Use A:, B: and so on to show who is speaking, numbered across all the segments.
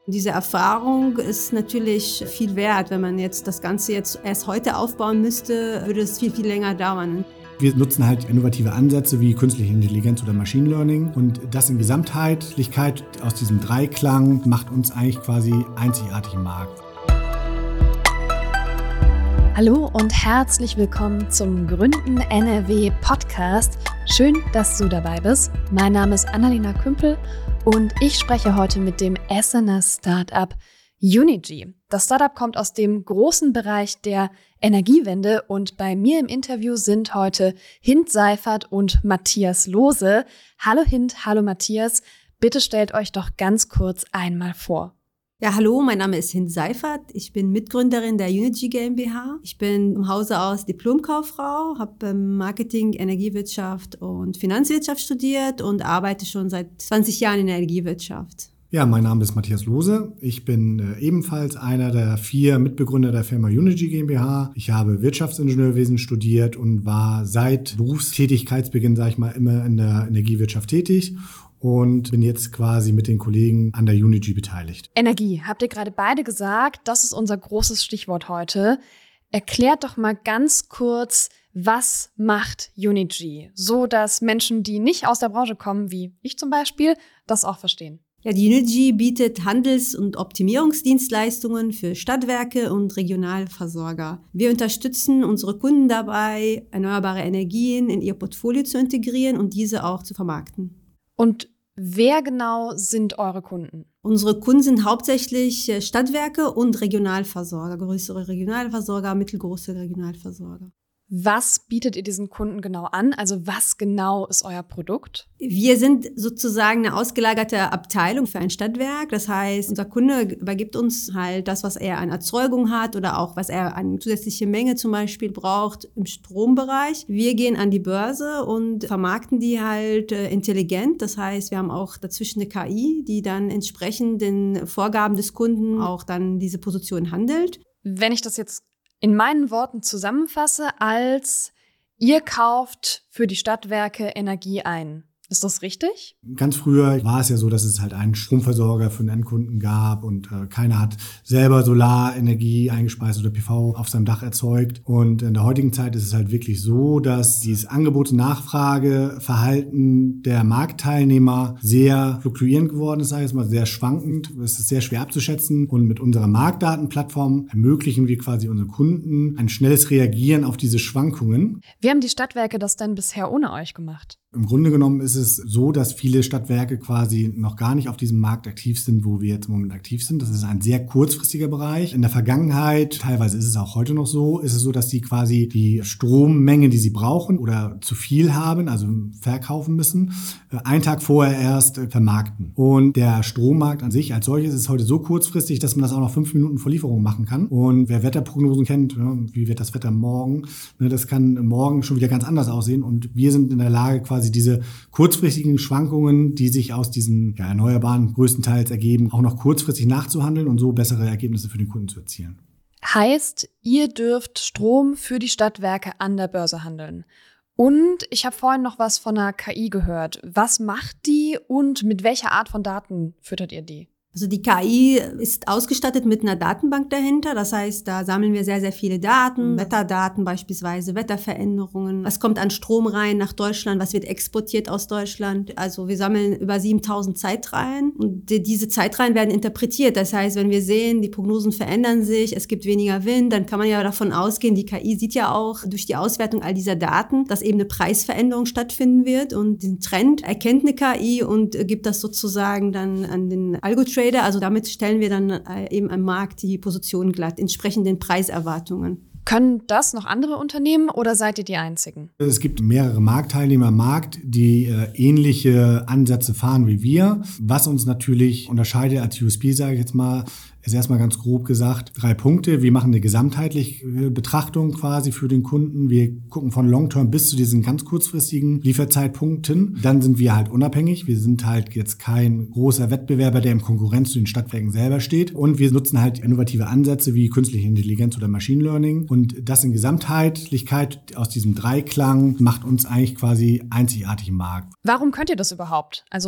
A: Diese Erfahrung ist natürlich viel wert. Wenn man jetzt das Ganze jetzt erst heute aufbauen müsste, würde es viel, viel länger dauern.
B: Wir nutzen halt innovative Ansätze wie künstliche Intelligenz oder Machine Learning und das in Gesamtheitlichkeit aus diesem Dreiklang macht uns eigentlich quasi einzigartig im Markt.
C: Hallo und herzlich willkommen zum Gründen NRW Podcast. Schön, dass du dabei bist. Mein Name ist Annalena Kümpel und ich spreche heute mit dem Essener Startup Unigy. Das Startup kommt aus dem großen Bereich der Energiewende und bei mir im Interview sind heute Hind Seifert und Matthias Lohse. Hallo Hind, hallo Matthias. Bitte stellt euch doch ganz kurz einmal vor.
A: Ja, hallo, mein Name ist Hind Seifert. Ich bin Mitgründerin der Unigy GmbH. Ich bin im Hause aus Diplomkauffrau, habe Marketing, Energiewirtschaft und Finanzwirtschaft studiert und arbeite schon seit 20 Jahren in der Energiewirtschaft.
B: Ja, mein Name ist Matthias Lohse. Ich bin ebenfalls einer der 4 Mitbegründer der Firma Unigy GmbH. Ich habe Wirtschaftsingenieurwesen studiert und war seit Berufstätigkeitsbeginn, immer in der Energiewirtschaft tätig. Und bin jetzt quasi mit den Kollegen an der Unigy beteiligt.
C: Energie, habt ihr gerade beide gesagt, das ist unser großes Stichwort heute. Erklärt doch mal ganz kurz, was macht Unigy, so dass Menschen, die nicht aus der Branche kommen, wie ich zum Beispiel, das auch verstehen.
A: Ja, die Unigy bietet Handels- und Optimierungsdienstleistungen für Stadtwerke und Regionalversorger. Wir unterstützen unsere Kunden dabei, erneuerbare Energien in ihr Portfolio zu integrieren und diese auch zu vermarkten.
C: Und wer genau sind eure Kunden?
A: Unsere Kunden sind hauptsächlich Stadtwerke und Regionalversorger, größere Regionalversorger, mittelgroße Regionalversorger.
C: Was bietet ihr diesen Kunden genau an? Also was genau ist euer Produkt?
A: Wir sind sozusagen eine ausgelagerte Abteilung für ein Stadtwerk. Das heißt, unser Kunde übergibt uns halt das, was er an Erzeugung hat oder auch was er an zusätzliche Menge zum Beispiel braucht im Strombereich. Wir gehen an die Börse und vermarkten die halt intelligent. Das heißt, wir haben auch dazwischen eine KI, die dann entsprechend den Vorgaben des Kunden auch dann diese Position handelt.
C: Wenn ich das jetzt in meinen Worten zusammenfasse, als ihr kauft für die Stadtwerke Energie ein. Ist das richtig?
B: Ganz früher war es ja so, dass es halt einen Stromversorger für einen Endkunden gab und keiner hat selber Solarenergie eingespeist oder PV auf seinem Dach erzeugt. Und in der heutigen Zeit ist es halt wirklich so, dass dieses Angebot- und Nachfrageverhalten der Marktteilnehmer sehr fluktuierend geworden ist, sehr schwankend. Es ist sehr schwer abzuschätzen und mit unserer Marktdatenplattform ermöglichen wir quasi unseren Kunden ein schnelles Reagieren auf diese Schwankungen.
C: Wie haben die Stadtwerke das denn bisher ohne euch gemacht?
B: Im Grunde genommen ist es so, dass viele Stadtwerke quasi noch gar nicht auf diesem Markt aktiv sind, wo wir jetzt im Moment aktiv sind. Das ist ein sehr kurzfristiger Bereich. In der Vergangenheit, teilweise ist es auch heute noch so, ist es so, dass sie quasi die Strommenge, die sie brauchen oder zu viel haben, also verkaufen müssen, einen Tag vorher erst vermarkten. Und der Strommarkt an sich als solches ist heute so kurzfristig, dass man das auch noch 5 Minuten vor Lieferung machen kann. Und wer Wetterprognosen kennt, wie wird das Wetter morgen, das kann morgen schon wieder ganz anders aussehen. Und wir sind in der Lage, quasi diese kurzfristigen Schwankungen, die sich aus diesen Erneuerbaren größtenteils ergeben, auch noch kurzfristig nachzuhandeln und so bessere Ergebnisse für den Kunden zu erzielen.
C: Heißt, ihr dürft Strom für die Stadtwerke an der Börse handeln. Und ich habe vorhin noch was von einer KI gehört. Was macht die und mit welcher Art von Daten füttert ihr die?
A: Also die KI ist ausgestattet mit einer Datenbank dahinter. Das heißt, da sammeln wir sehr, sehr viele Daten, Wetterdaten beispielsweise, Wetterveränderungen. Was kommt an Strom rein nach Deutschland? Was wird exportiert aus Deutschland? Also wir sammeln über 7000 Zeitreihen und diese Zeitreihen werden interpretiert. Das heißt, wenn wir sehen, die Prognosen verändern sich, es gibt weniger Wind, dann kann man ja davon ausgehen, die KI sieht ja auch durch die Auswertung all dieser Daten, dass eben eine Preisveränderung stattfinden wird und den Trend erkennt eine KI und gibt das sozusagen dann an den Algo-Trader. Also damit stellen wir dann eben am Markt die Position glatt, entsprechend den Preiserwartungen.
C: Können das noch andere Unternehmen oder seid ihr die einzigen?
B: Es gibt mehrere Marktteilnehmer im Markt, die ähnliche Ansätze fahren wie wir. Was uns natürlich unterscheidet als USP, sage ich jetzt mal, ist erstmal ganz grob gesagt 3 Punkte. Wir machen eine gesamtheitliche Betrachtung quasi für den Kunden. Wir gucken von Long-Term bis zu diesen ganz kurzfristigen Lieferzeitpunkten. Dann sind wir halt unabhängig. Wir sind halt jetzt kein großer Wettbewerber, der in Konkurrenz zu den Stadtwerken selber steht. Und wir nutzen halt innovative Ansätze wie künstliche Intelligenz oder Machine Learning. Und das in Gesamtheitlichkeit aus diesem Dreiklang macht uns eigentlich quasi einzigartig im Markt.
C: Warum könnt ihr das überhaupt? Also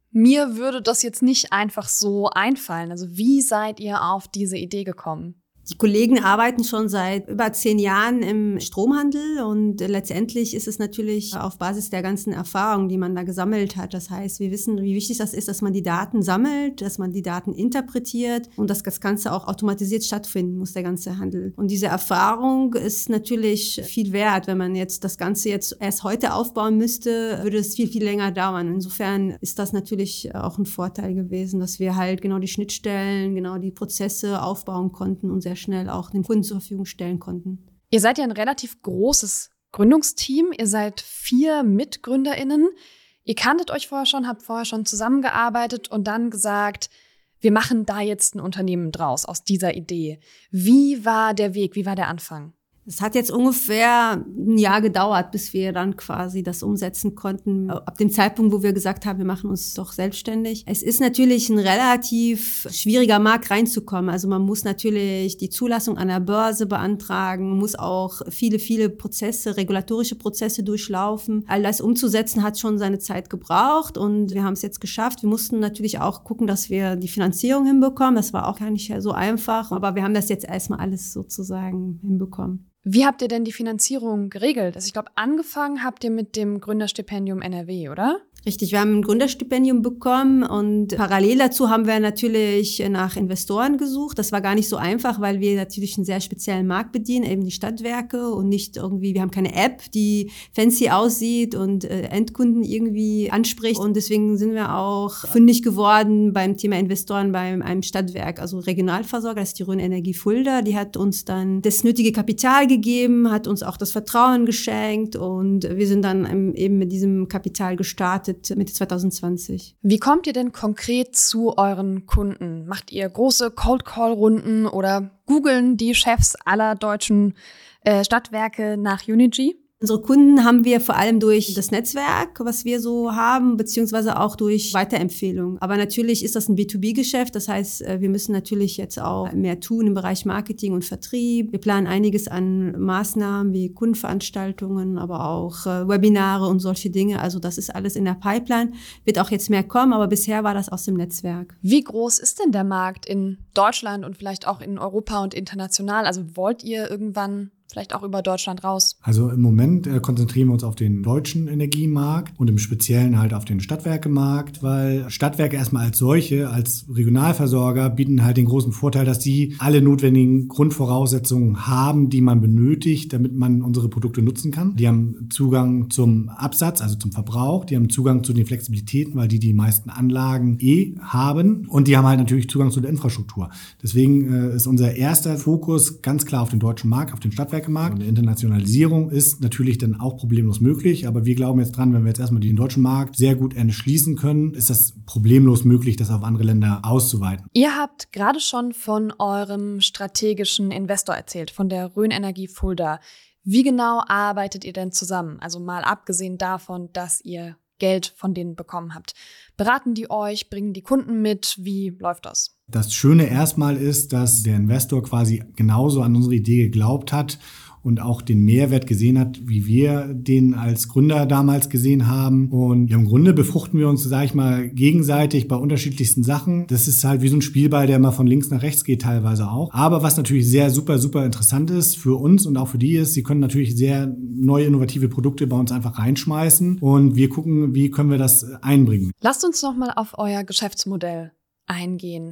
C: Mir würde das jetzt nicht einfach so einfallen. Also wie seid ihr auf diese Idee gekommen?
A: Die Kollegen arbeiten schon seit über 10 Jahren im Stromhandel und letztendlich ist es natürlich auf Basis der ganzen Erfahrungen, die man da gesammelt hat. Das heißt, wir wissen, wie wichtig das ist, dass man die Daten sammelt, dass man die Daten interpretiert und dass das Ganze auch automatisiert stattfinden muss, der ganze Handel. Und diese Erfahrung ist natürlich viel wert. Wenn man jetzt das Ganze jetzt erst heute aufbauen müsste, würde es viel, viel länger dauern. Insofern ist das natürlich auch ein Vorteil gewesen, dass wir halt genau die Schnittstellen, genau die Prozesse aufbauen konnten und sehr schnell auch den Kunden zur Verfügung stellen konnten.
C: Ihr seid ja ein relativ großes Gründungsteam. Ihr seid 4 MitgründerInnen. Ihr kanntet euch vorher schon, habt vorher schon zusammengearbeitet und dann gesagt, wir machen da jetzt ein Unternehmen draus aus dieser Idee. Wie war der Weg? Wie war der Anfang?
A: Es hat jetzt ungefähr ein Jahr gedauert, bis wir dann quasi das umsetzen konnten. Ab dem Zeitpunkt, wo wir gesagt haben, wir machen uns doch selbstständig. Es ist natürlich ein relativ schwieriger Markt reinzukommen. Also man muss natürlich die Zulassung an der Börse beantragen, muss auch viele, viele Prozesse, regulatorische Prozesse durchlaufen. All das umzusetzen hat schon seine Zeit gebraucht und wir haben es jetzt geschafft. Wir mussten natürlich auch gucken, dass wir die Finanzierung hinbekommen. Das war auch gar nicht so einfach, aber wir haben das jetzt erstmal alles sozusagen hinbekommen.
C: Wie habt ihr denn die Finanzierung geregelt? Also ich glaube, angefangen habt ihr mit dem Gründerstipendium NRW, oder?
A: Richtig, wir haben ein Gründerstipendium bekommen und parallel dazu haben wir natürlich nach Investoren gesucht. Das war gar nicht so einfach, weil wir natürlich einen sehr speziellen Markt bedienen, eben die Stadtwerke und nicht irgendwie, wir haben keine App, die fancy aussieht und Endkunden irgendwie anspricht. Und deswegen sind wir auch fündig geworden beim Thema Investoren bei einem Stadtwerk, also Regionalversorger, das ist die Rhön Energie Fulda. Die hat uns dann das nötige Kapital gegeben, hat uns auch das Vertrauen geschenkt und wir sind dann eben mit diesem Kapital gestartet Mitte 2020.
C: Wie kommt ihr denn konkret zu euren Kunden? Macht ihr große Cold-Call-Runden oder googeln die Chefs aller deutschen Stadtwerke nach Unigy?
A: Unsere Kunden haben wir vor allem durch das Netzwerk, was wir so haben, beziehungsweise auch durch Weiterempfehlungen. Aber natürlich ist das ein B2B-Geschäft. Das heißt, wir müssen natürlich jetzt auch mehr tun im Bereich Marketing und Vertrieb. Wir planen einiges an Maßnahmen wie Kundenveranstaltungen, aber auch Webinare und solche Dinge. Also das ist alles in der Pipeline. Wird auch jetzt mehr kommen, aber bisher war das aus dem Netzwerk.
C: Wie groß ist denn der Markt in Deutschland und vielleicht auch in Europa und international? Also wollt ihr irgendwann vielleicht auch über Deutschland raus?
B: Also im Moment konzentrieren wir uns auf den deutschen Energiemarkt und im Speziellen halt auf den Stadtwerkemarkt, weil Stadtwerke erstmal als solche, als Regionalversorger bieten halt den großen Vorteil, dass die alle notwendigen Grundvoraussetzungen haben, die man benötigt, damit man unsere Produkte nutzen kann. Die haben Zugang zum Absatz, also zum Verbrauch, die haben Zugang zu den Flexibilitäten, weil die meisten Anlagen haben und die haben halt natürlich Zugang zu der Infrastruktur. Deswegen ist unser erster Fokus ganz klar auf den deutschen Markt, auf den Stadtwerkemarkt. Und die Internationalisierung ist natürlich dann auch problemlos möglich, aber wir glauben jetzt dran, wenn wir jetzt erstmal den deutschen Markt sehr gut erschließen können, ist das problemlos möglich, das auf andere Länder auszuweiten.
C: Ihr habt gerade schon von eurem strategischen Investor erzählt, von der Rhön Energie Fulda. Wie genau arbeitet ihr denn zusammen? Also mal abgesehen davon, dass ihr Geld von denen bekommen habt. Beraten die euch, bringen die Kunden mit? Wie läuft das?
B: Das Schöne erstmal ist, dass der Investor quasi genauso an unsere Idee geglaubt hat und auch den Mehrwert gesehen hat, wie wir den als Gründer damals gesehen haben. Und im Grunde befruchten wir uns, sage ich mal, gegenseitig bei unterschiedlichsten Sachen. Das ist halt wie so ein Spielball, der mal von links nach rechts geht teilweise auch. Aber was natürlich sehr super, super interessant ist für uns und auch für die ist, sie können natürlich sehr neue, innovative Produkte bei uns einfach reinschmeißen und wir gucken, wie können wir das einbringen.
C: Lasst uns nochmal auf euer Geschäftsmodell eingehen.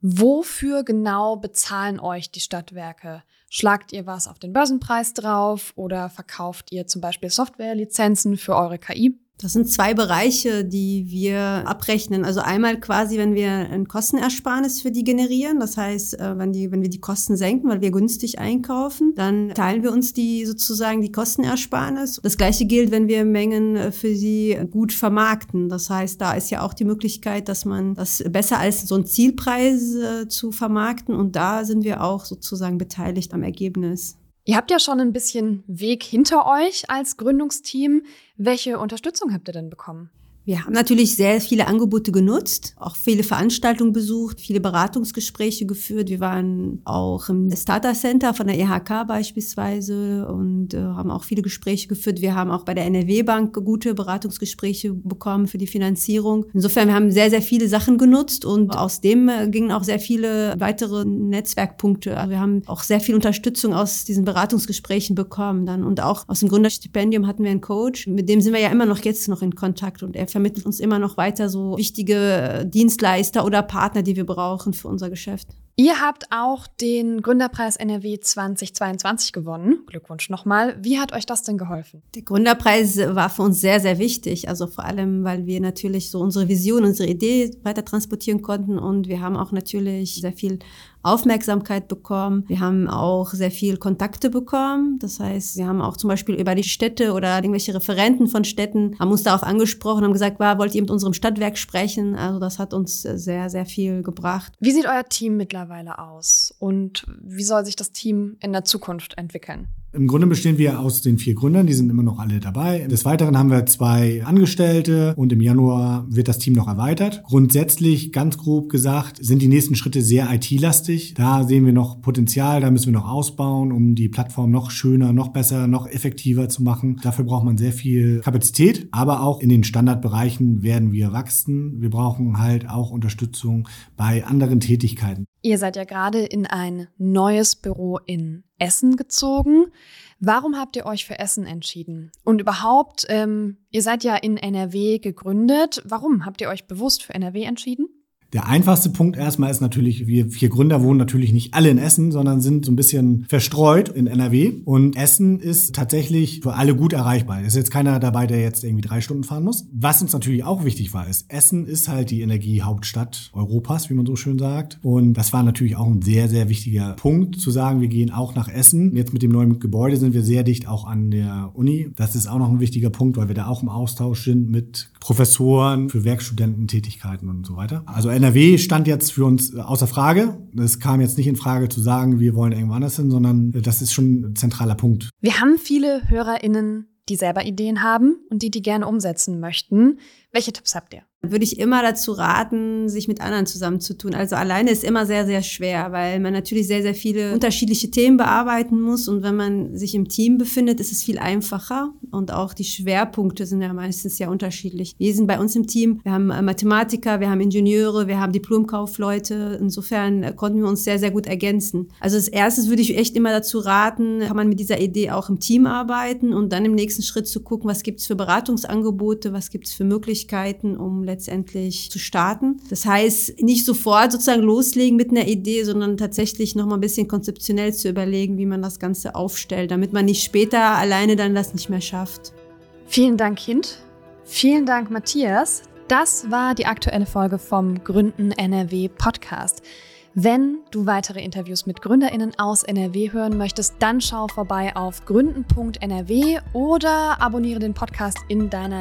C: Wofür genau bezahlen euch die Stadtwerke? Schlagt ihr was auf den Börsenpreis drauf oder verkauft ihr zum Beispiel Softwarelizenzen für eure KI?
A: Das sind 2 Bereiche, die wir abrechnen. Also einmal quasi, wenn wir ein Kostenersparnis für die generieren. Das heißt, wenn wir die Kosten senken, weil wir günstig einkaufen, dann teilen wir uns die Kostenersparnis. Das Gleiche gilt, wenn wir Mengen für sie gut vermarkten. Das heißt, da ist ja auch die Möglichkeit, dass man das besser als so ein Zielpreis zu vermarkten. Und da sind wir auch sozusagen beteiligt am Ergebnis.
C: Ihr habt ja schon ein bisschen Weg hinter euch als Gründungsteam. Welche Unterstützung habt ihr denn bekommen?
A: Wir haben natürlich sehr viele Angebote genutzt, auch viele Veranstaltungen besucht, viele Beratungsgespräche geführt. Wir waren auch im Starter Center von der IHK beispielsweise und haben auch viele Gespräche geführt. Wir haben auch bei der NRW Bank gute Beratungsgespräche bekommen für die Finanzierung. Insofern, wir haben sehr, sehr viele Sachen genutzt und aus dem gingen auch sehr viele weitere Netzwerkpunkte. Also wir haben auch sehr viel Unterstützung aus diesen Beratungsgesprächen bekommen dann. Und auch aus dem Gründerstipendium hatten wir einen Coach, mit dem sind wir ja immer noch jetzt noch in Kontakt und er vermittelt uns immer noch weiter so wichtige Dienstleister oder Partner, die wir brauchen für unser Geschäft.
C: Ihr habt auch den Gründerpreis NRW 2022 gewonnen. Glückwunsch nochmal. Wie hat euch das denn geholfen?
A: Der Gründerpreis war für uns sehr, sehr wichtig. Also vor allem, weil wir natürlich so unsere Vision, unsere Idee weiter transportieren konnten und wir haben auch natürlich sehr viel Aufmerksamkeit bekommen. Wir haben auch sehr viel Kontakte bekommen. Das heißt, wir haben auch zum Beispiel über die Städte oder irgendwelche Referenten von Städten haben uns darauf angesprochen, haben gesagt, wollt ihr mit unserem Stadtwerk sprechen? Also das hat uns sehr, sehr viel gebracht.
C: Wie sieht euer Team mittlerweile aus und wie soll sich das Team in der Zukunft entwickeln?
B: Im Grunde bestehen wir aus den 4 Gründern, die sind immer noch alle dabei. Des Weiteren haben wir 2 Angestellte und im Januar wird das Team noch erweitert. Grundsätzlich, ganz grob gesagt, sind die nächsten Schritte sehr IT-lastig. Da sehen wir noch Potenzial, da müssen wir noch ausbauen, um die Plattform noch schöner, noch besser, noch effektiver zu machen. Dafür braucht man sehr viel Kapazität, aber auch in den Standardbereichen werden wir wachsen. Wir brauchen halt auch Unterstützung bei anderen Tätigkeiten.
C: Ihr seid ja gerade in ein neues Büro in Essen gezogen. Warum habt ihr euch für Essen entschieden? Und überhaupt, ihr seid ja in NRW gegründet. Warum habt ihr euch bewusst für NRW entschieden?
B: Der einfachste Punkt erstmal ist natürlich, wir 4 Gründer wohnen natürlich nicht alle in Essen, sondern sind so ein bisschen verstreut in NRW. Und Essen ist tatsächlich für alle gut erreichbar. Es ist jetzt keiner dabei, der jetzt irgendwie 3 Stunden fahren muss. Was uns natürlich auch wichtig war, ist, Essen ist halt die Energiehauptstadt Europas, wie man so schön sagt. Und das war natürlich auch ein sehr, sehr wichtiger Punkt, zu sagen, wir gehen auch nach Essen. Jetzt mit dem neuen Gebäude sind wir sehr dicht auch an der Uni. Das ist auch noch ein wichtiger Punkt, weil wir da auch im Austausch sind mit Professoren für Werkstudententätigkeiten und so weiter. Also NRW stand jetzt für uns außer Frage. Es kam jetzt nicht in Frage zu sagen, wir wollen irgendwo anders hin, sondern das ist schon ein zentraler Punkt.
C: Wir haben viele HörerInnen, die selber Ideen haben und die gerne umsetzen möchten. Welche Tipps habt ihr?
A: Würde ich immer dazu raten, sich mit anderen zusammenzutun. Also alleine ist immer sehr, sehr schwer, weil man natürlich sehr, sehr viele unterschiedliche Themen bearbeiten muss. Und wenn man sich im Team befindet, ist es viel einfacher. Und auch die Schwerpunkte sind ja meistens ja unterschiedlich. Wir sind bei uns im Team, wir haben Mathematiker, wir haben Ingenieure, wir haben Diplomkaufleute. Insofern konnten wir uns sehr, sehr gut ergänzen. Also als erstes würde ich echt immer dazu raten, kann man mit dieser Idee auch im Team arbeiten und dann im nächsten Schritt zu gucken, was gibt es für Beratungsangebote, was gibt es für Möglichkeiten, um letztendlich zu starten. Das heißt, nicht sofort sozusagen loslegen mit einer Idee, sondern tatsächlich noch mal ein bisschen konzeptionell zu überlegen, wie man das Ganze aufstellt, damit man nicht später alleine dann das nicht mehr schafft.
C: Vielen Dank, Kind. Vielen Dank, Matthias. Das war die aktuelle Folge vom Gründen NRW Podcast. Wenn du weitere Interviews mit GründerInnen aus NRW hören möchtest, dann schau vorbei auf gründen.nrw oder abonniere den Podcast in deiner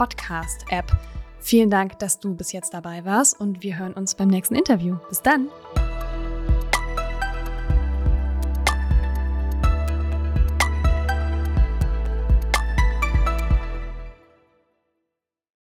C: Lieblings-Podcast-App. Vielen Dank, dass du bis jetzt dabei warst und wir hören uns beim nächsten Interview. Bis dann!